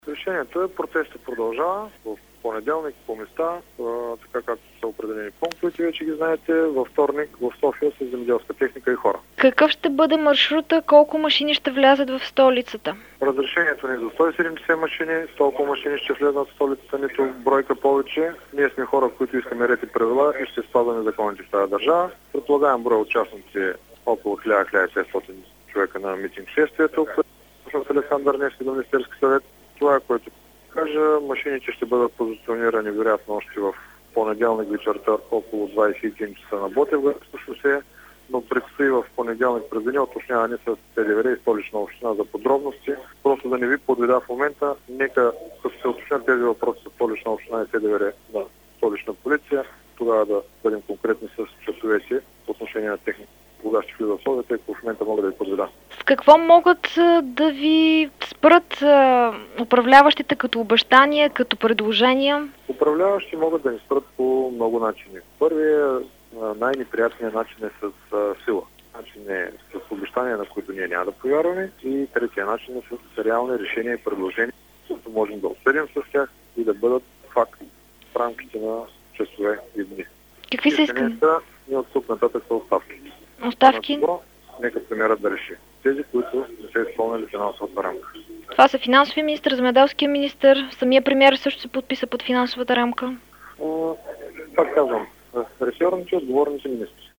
Решението е, протестът продължава в понеделник по места, така както са определени пунктовете, вече ги знаете, във вторник в София с земеделска техника и хора. Какъв ще бъде маршрута? Колко машини ще влязат в столицата? Разрешението ни за 170 машини, толкова машини ще влезнат в столицата, нито бройка повече. Ние сме хора, които искаме ред и правила и ще спазваме законите в тази държава. Предполагаем брой участници около 1000-1500 човека на митинг шествието, в Александър Невски до Министерски съвет. Това е, което кажа. Машините ще бъдат позиционирани вероятно още в понеделник вечерта около 21 часа на Ботевградско шосе, но предстои в понеделник през деня уточняване с СДВР и Столична община за подробности. Просто да не ви подведа в момента, нека като се уточнят тези въпроси с Столична община и СДВР на Столична полиция, тогава да бъдем конкретни с часовете по отношение на техника. Кога ще влиза в условията, ако в момента мога да ви подведа. С какво могат да ви спрат управляващите като обещания, като предложения? Управляващи могат да ни спрат по много начини. Първият, най-неприятният начин е с сила. Начин е с обещания, на които ние няма да повярваме. И третия начин е с реални решения и предложения, които можем да обсъдим с тях и да бъдат факт в рамките на часове и дни. Какви са исканията? И от тук нататък са оставки. Оставки? Нека премиерът да реши. Тези, които не са изпълнили финансовата рамка. Това са финансовия министр, земеделския министр, самия премиер също се подписа под финансовата рамка. Пак казвам, ресорните отговорните министри.